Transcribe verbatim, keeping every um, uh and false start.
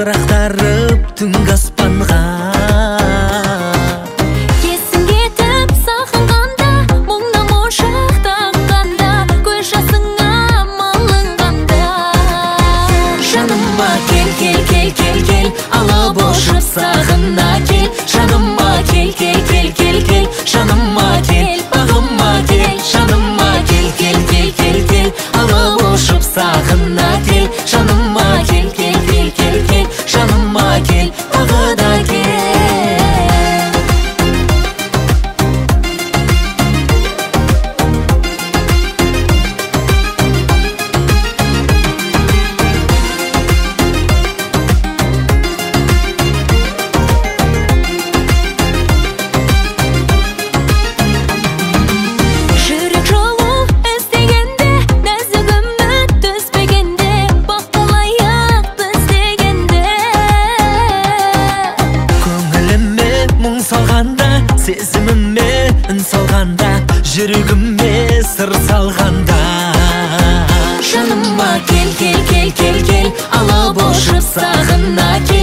Сырақтарып түнгі аспанға. Есің кетіп сағынғанда, мұңна моншақтағанда, көз жасыңа малынғанда. Жаныма кел, кел, кел, кел, кел, алып ұшып сағына кел. Жаныма кел, кел, кел, кел, кел, жаныма кел, бағыма кел. Жаныма кел, кел, кел, кел, кел, алып ұшып сағына кел. Жаныма кел, кел, кел, кел, кел, жаныма кел, бағыда кел. Сезіміме үн салғанда, жүрегіме сыр салғанда. Жаныма кел, кел, кел, кел, кел, алып ұшып сағына кел.